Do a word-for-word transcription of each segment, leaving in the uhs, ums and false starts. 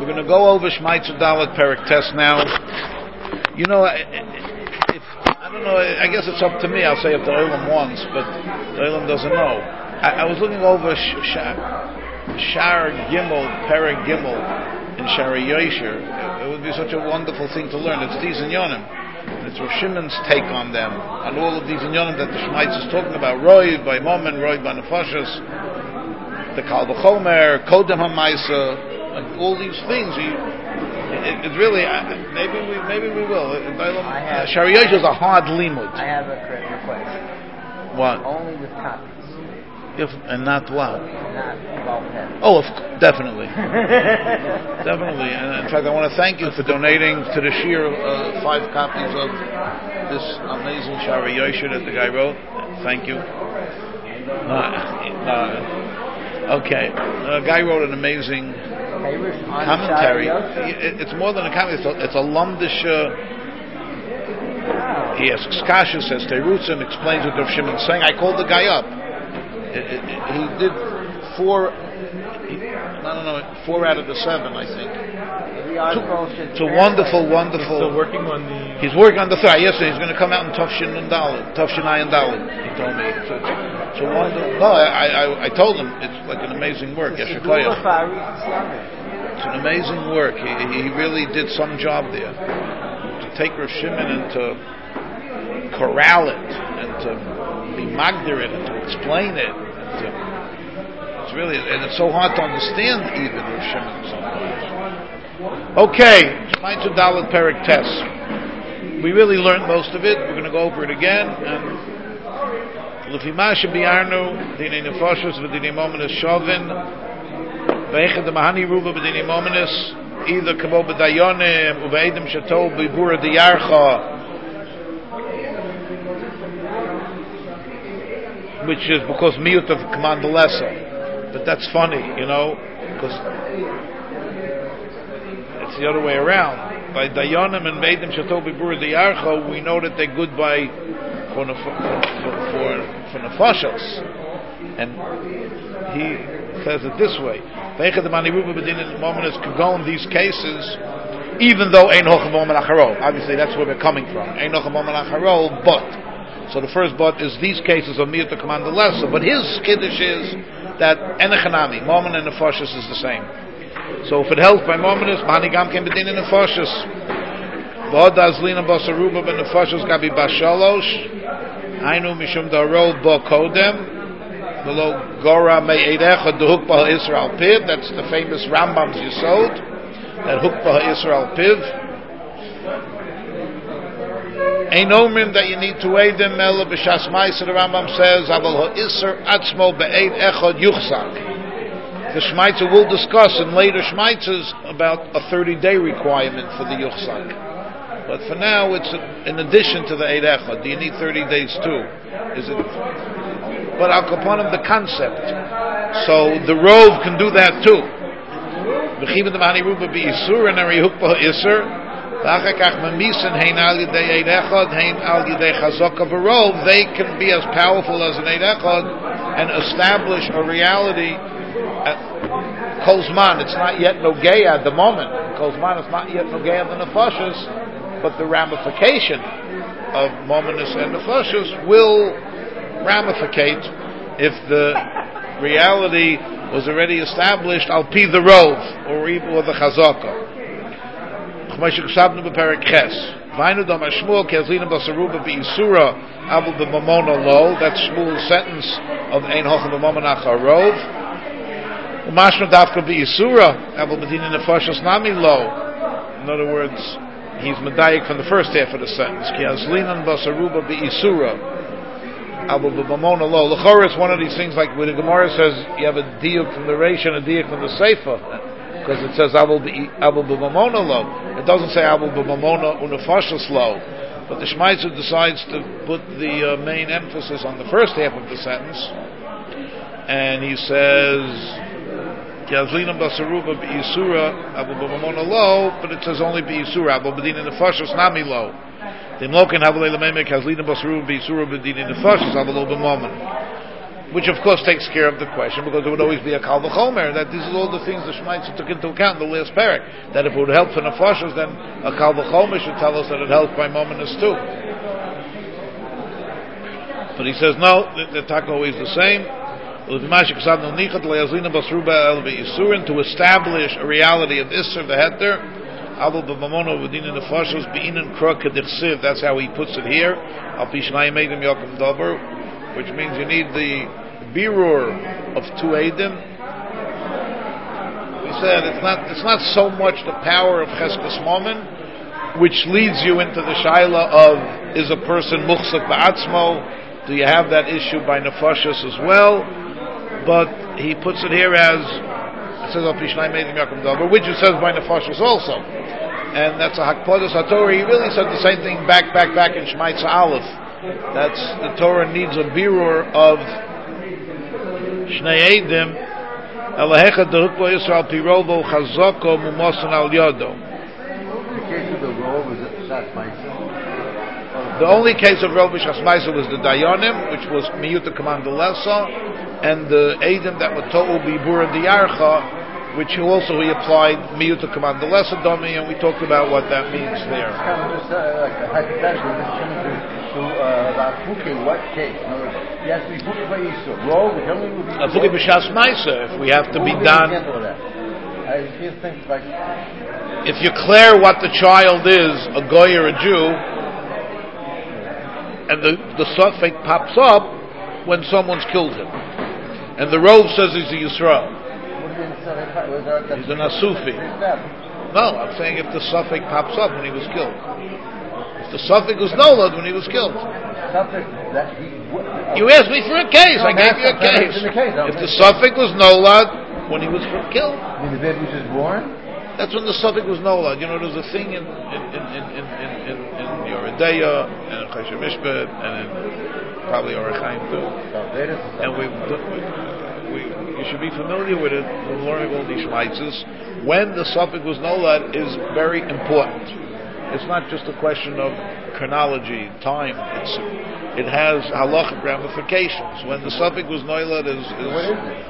We're going to go over Shmaitzer Dalet Perek Test now. You know, if, I don't know, I guess it's up to me. I'll say if the Olam wants, but the Olam doesn't know. I, I was looking over Sh- Sh- Shar Gimel, Perek Gimel in Shari Yosher. It would be such a wonderful thing to learn. It's these Inyonim. It's Rosh Shimon's take on them, on all of these Inyonim that the Shmaitz is talking about. Roy by Momen, Roy by Nefashos, the Kal V'chomer, Kodem HaMaisa, and all these things. You, it, it really, uh, maybe we maybe we will. Uh, Shari Yosher is a hard limud. I have a request. What? Only with copies. If, and not what? Not about pen. Oh, of, definitely. Definitely. And in fact, I want to thank you for donating to the Shir uh, five copies of this amazing Shari Yosher that the guy wrote. Thank you. Uh, uh, okay. The guy wrote an amazing commentary. It, it's more than a commentary. It's a, it's a lumdish. Uh, he asks Kasha, says Terutzim, explains what Rav Shimon's saying. I called the guy up. It, it, it, he did four, he, I don't know, four out of the seven, I think. It's a wonderful, wonderful. He's still working on the. He's working on the third. Yesterday, he's going to come out in Tufshin and Dalit, Tufshin Ayin Dalit. He told me. So it's, it's a wonderful. No, I, I, I told him it's like an amazing work. Yeshikoyach. It's an amazing work. He, he really did some job there to take Rav Shimon and to corral it and to be magdir it and to explain it. And to, it's really, and it's so hard to understand even Rav Shimon sometimes. Okay, Shmaitzer Dalet Perek Test. We really learned most of it. We're going to go over it again. And L'fima shebiarnu dinei nefashos v'dinei momenis shovin v'echad mahani ruba v'dinei momenis either kamo b'dayonim uve'edim shatol b'ibura diyarcha, which is because miyut of command lesser, but that's funny, you know, because it's the other way around. By dayanim and meidim shatol b'ibura diyarcha, we know that they're good by for for for nefashos, and he says it this way: v'echad mani ruba b'dinei momenis could go in these cases, even though ein hochem momen acharol. Obviously, that's where we're coming from. Ein hochem momen acharol, but. So the first but is these cases of miyut to command the lesser, but his kiddush is that enechanami, momen and nefashos is the same. So if it helps by momenis, mani gam ken bedin in nefashos. V'od azlina basaruba ben nefashos gabi bashalosh. Ainu mishum darol bo kodem. Below gora me eidecha dehuk bah Israel piv. That's the famous Rambam's Yisod. That huk bah Israel piv. Ein omen that you need to aid them. Mela b'shas ma'aser. The Rambam says, "Aval ha'isser atzmo be'eid echad yuchzak." The Shmaitzer will discuss in later Shmaitzers about a thirty-day requirement for the yuchzak. But for now, it's in addition to the eid echad. Do you need thirty days too? Is it? But al kaponim the concept. So the rove can do that too. V'chibed ma'ani ruba bi'isur and ari hukpa ha'isser. They can be as powerful as an Eid Echad and establish a reality at Kolzman. It's not yet Nogeya at the moment. Kolzman is not yet Nogeya the Nefashos, but the ramification of Mominus and Nefashos will ramificate if the reality was already established al pi the Rov or even with the Chazaka. That's the Shmuel's sentence of Ein Hochem B'Mamon Acharov. Umashma Dafka B'Yisura Abel B'Dinin Nefashos Nami Lo. In other words, he's medayik from the first half of the sentence. Ki Azlinan Basaruba B'Yisura Abel B'Mamon Lo. L'chora is one of these things like when the Gemara says you have a diuk from the Reish and a diuk from the Seifa. Because it says Abel B'Mamona Lo. It doesn't say Abel B'Mamona Unefashos Lo. But the Shmaitzer decides to put the uh, main emphasis on the first half of the sentence. And he says Yazlina Basaruba B'Yisura Abel B'Mamona Lo, but it says only B'Yisura Abel B'Dina Nefashos Nami Lo. Dimlokin Abel Elamemek Yazlina Basaruba B'Yisura B'Dina Nefashos Abel B'Mamon. which of course takes care of the question, because there would always be a kal v'chomer, that these are all the things the Shemaitza took into account in the last parak, that if it would help for nefashos, then a kal v'chomer should tell us that it helps by mominus too. But he says no, the, the tak always the same. To establish a reality of Isser the Heter, that's how he puts it here, which means you need the birur of two Eidim. We said it's not it's not so much the power of Cheskas Momen, which leads you into the shaila of, is a person muchsak ba'atzmo, do you have that issue by nefashos as well? But he puts it here as, it says which it says by nefashos also, and that's a hakpodas haTorah. He really said the same thing back, back, back in Shmaitza Aleph. That's the Torah needs a birur of Shnei Eidim. Elahecha deruklo Yisrael pirovo chazoko mumosan al yodo. The case of the rov was at Shas Maisa. The only case of rov Shas Maisa was the Dayanim, which was miyuta command lesa, and the Eidim that were told bibura diyarcha, which also he applied miyuta command lesa domi, and we talked about what that means there. It's kind of just uh, like a hypothetical. This is to to uh, about Fuke, what case? In other words, he has to be Fuke by Yisur. Rov, which only would be A Fuke b'Shas Maisa, if we have to be Who done. example of that? I feel things like If you declare what the child is, a goy or a Jew, and the, the suffix pops up when someone's killed him. And the Rov says he's a Yisrael. He's an Asufi. No, I'm saying if the suffix pops up when he was killed. If the suffix was nolad when he was killed. You asked me for a case. I gave you a case. If the suffix was nolad when he was killed. When the baby was just born? That's when the suffix was nolad. You know, there's a thing in in in in in in, in, in Yoredeya and in Chayshir Mishpat and in probably Orachaim too. And we, we you should be familiar with it from learning all these shmaitzes. When the suffix was nolad is very important. It's not just a question of chronology, time. It's, it has halachic ramifications. When the suffix was nolad is, is what is it?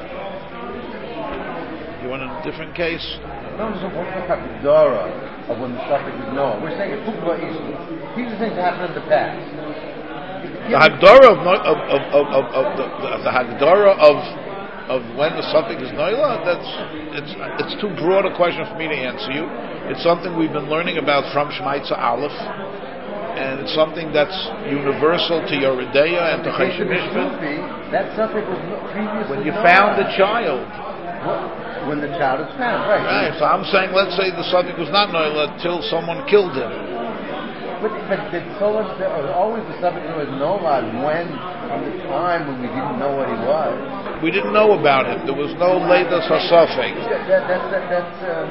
You want a different case? No, there's a hakdara of when the suffix is known. We're saying it's Fukba Isu. These are things that happened in the past. The Hagdara of, of, of, of, of, of the, the, the Hagdara of of when the suffix is noila, that's it's it's too broad a question for me to answer you. It's something we've been learning about from Shmaitza Aleph, and it's something that's universal to Yoredeya and to Chayshim Mishpat. That suffix was previously when you known. found the child. When the child is found, right? Right. So I'm saying, let's say the suffix was not noila till someone killed him. But, but the Solas, there was always the subject that was nolad when, from the time when we didn't know what he was. We didn't know about him. There was no Leidas HaSafek. That, that, that, that, that's, um,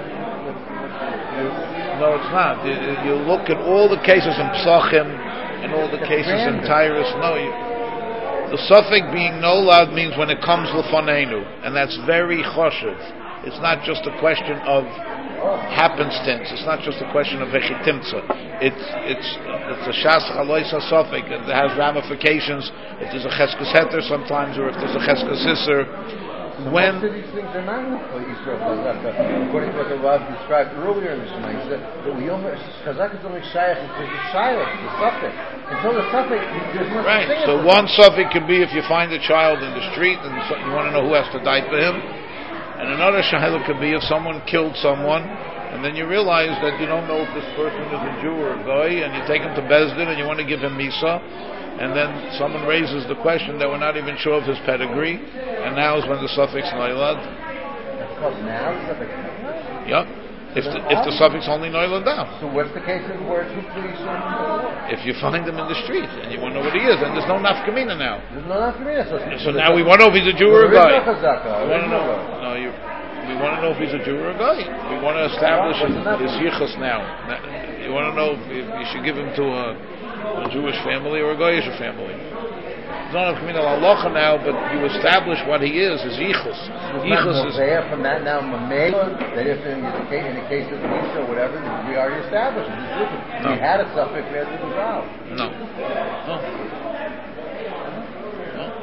no, it's not. You, you look at all the cases in Psachim and all the cases random. in Tyrus. No, you, the suffix being nolad means when it comes l'fanenu, and that's very choshev. It's not just a question of happenstance. It's not just a question of vechitimtza. It's it's it's a shas chalois hasafik, and it has ramifications. If there's a cheskas heter sometimes, or if there's a cheskas hisser. When most of these things are not for Yisrael chazaka, according to what the Rav described earlier in the Shemaisa, that we only chazaka is only shayach because the shayach, the suffix. Until the suffix, there's no right. So one suffix can be if you find a child in the street and you want to know who has to die for him. And another shayla could be if someone killed someone, and then you realize that you don't know if this person is a Jew or a goy, and you take him to Beis Din and you want to give him misa, and then someone raises the question that we're not even sure of his pedigree, and now is when the suffix noilad. That's called now the suffix. Yep. If the, if the suffix only noilad down. So what's the case of where it's Hukli? If you find him in the street and you want to know what he is, and there's no nafkamina now. There's no nafkamina. So, so now we want to know if he's a Jew or a guy. We want to know. No, you. We want to know if he's a Jew or a guy. We want to establish his, his yichus now. You want to know if you should give him to a, a Jewish family or a Goyish family. It's not a communal halacha now, but you establish what he is, his yichus. Yichus is there from that now. Mamela, that if in the case, in the case of Misha or whatever, we already established. No. We had a suffix, we had to resolve. No. No. No.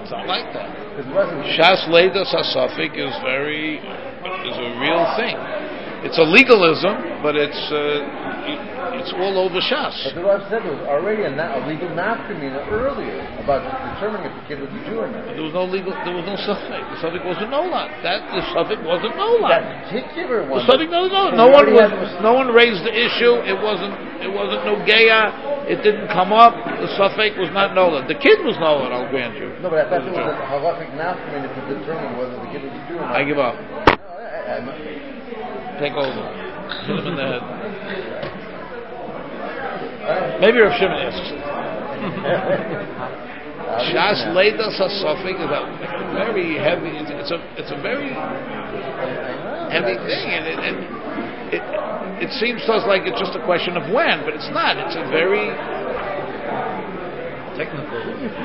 It's not like that. Because it wasn't. Shas Leidas HaSafik is very, is a real thing. It's a legalism, but it's uh, it's all over Shas. But the Rav said there was already a, na- a legal nafkamina earlier about determining if the kid was a Jew or not. There was no legal, there was no Safik. The Safik wasn't Nolat. That the Safik wasn't Nolat. That particular one. The Safik, no, no, So no we one already was, had the- no one raised the issue. It wasn't, it wasn't no Geya. It didn't come up. The Safik was not Nolat. The kid was Nolat. I'll grant you. No, but I thought there was a halachic nafkamina to determine whether the kid was a Jew or not. I give up. No, I, I, I, Take over. Hit him in the head. Maybe Rav Shimon asks. Shas Leidas HaSafik is a very heavy. It's, it's a it's a very heavy thing, and it, and it it seems to us like it's just a question of when, but it's not. It's a very technical.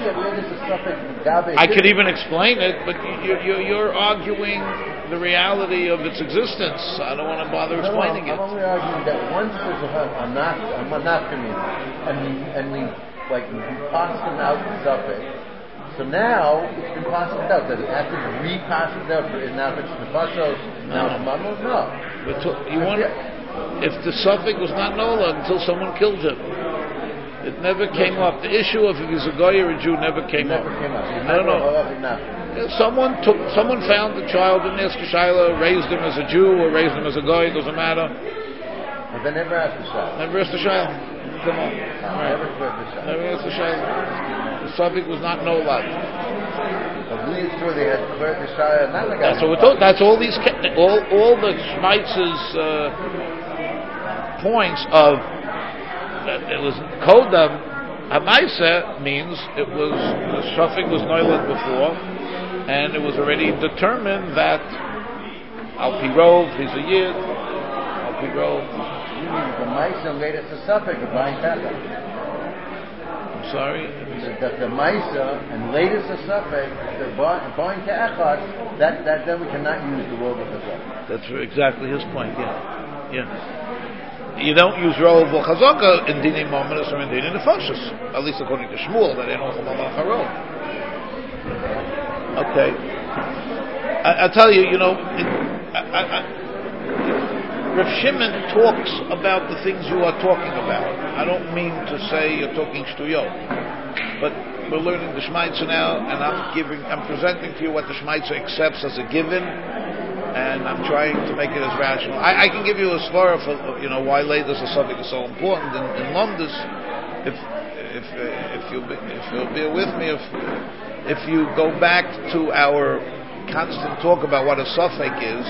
I could even explain it, but you, you, you're arguing the reality of its existence. I don't want to bother explaining no, no, I'm it. only arguing that once there's a, a not a monafkamina, and we and we like we passed out the suffix. So now it's been passed out. Does it have to be re-passed out for now? If it's nefashos, now it's mamon? No. But to, you want if the suffix was not nola until someone killed him. It never came up. The issue of if he's a guy or a Jew never came never up. Came up. So I don't know. Someone took, someone found the child in Eskashila, raised him as a Jew or raised him as a guy. It doesn't matter. But they never asked the child. Never asked the child. Come on. No, Right. Never heard the child. Never asked the child. The subject was not no lot. But we sure they had heard the child. Not like That's what we're talking. That's all these, all all the Schmeitz's uh, points of. It was Kodam Hamaisa means it was the Shafik was Noilat before, and it was already determined that Al Pirov he's a Yid, Al Pirov. You mean the Maisa made it a suffix of Bain Kata. I'm sorry? That the Maisa and latest a suffix, the Bain Ka'achad, that, that then we cannot use the word of the That's exactly his point, yeah. Yeah. You don't use Rov or Chazaka in Dinim Mominus or in Dinim Nefashos. At least according to Shmuel, that ain't all Chamal Charov. Okay. I, I tell you, you know, it, I, I, I, Rav Shimon talks about the things you are talking about. I don't mean to say you're talking shtuyot, but we're learning the Shmaitza now, and I'm giving, I'm presenting to you what the Shmaitza accepts as a given. And I'm trying to make it as rational. I, I can give you a svara for, you know, why Leidas HaSafik is so important in, in Londis. If if uh, if you if you'll bear with me, if if you go back to our constant talk about what a Safik is,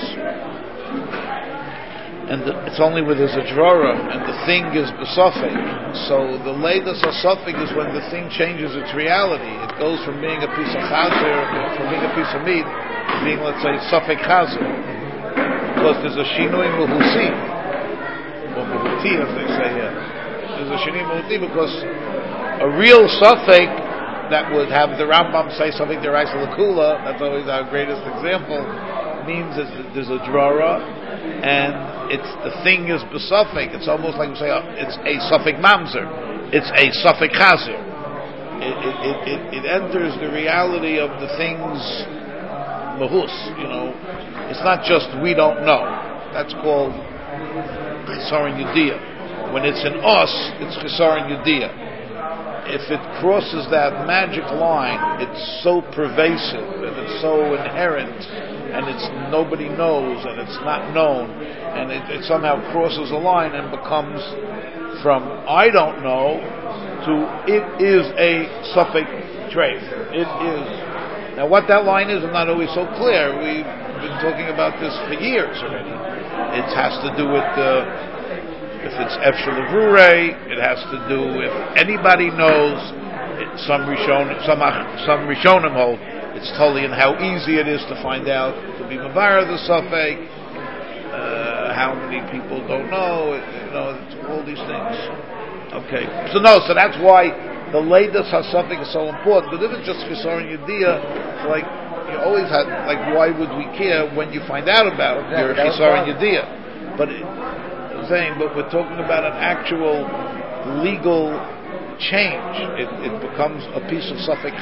and the, it's only with his Adrora, and the thing is B'Safik. So the Leidas HaSafik is when the thing changes its reality. It goes from being a piece of chazer, from being a piece of meat, being, let's say, Safek Chazer, because there's a Shinui Muhusi, or Muhuti as they say here. There's a Shinui Muhuti because a real Safek that would have the Rambam say something Deraisa Lakula, that's always our greatest example, means that there's a Drara, and it's the thing is B'Safek. It's almost like we say, uh, it's a Safek Mamzer, it's a Safek Chazer. It, it, it, it, it enters the reality of the things Mahus, you know, it's not just we don't know. That's called Chisaron Yudiyah. When it's in us, it's Chisaron Yudiyah. If it crosses that magic line, it's so pervasive and it's so inherent, and it's nobody knows and it's not known, and it, it somehow crosses a line and becomes from I don't know to it is a Suffolk trait. It is. Now, what that line is, I'm not always so clear. We've been talking about this for years already. It has to do with uh, if it's Efshel Levrure. It has to do if anybody knows. It, some Rishon, some some Rishonim hold it's totally in how easy it is to find out to be Mavar the Safek. Uh, how many people don't know? You know, it's all these things. Okay, so no, so that's why. The Leidas HaSafik is so important, but if it's just Chisaron Yudiyah, like you always had, like why would we care when you find out about exactly, your Chisaron Yudiyah? But it, I'm saying, but we're talking about an actual legal change. It, it becomes a piece of Safek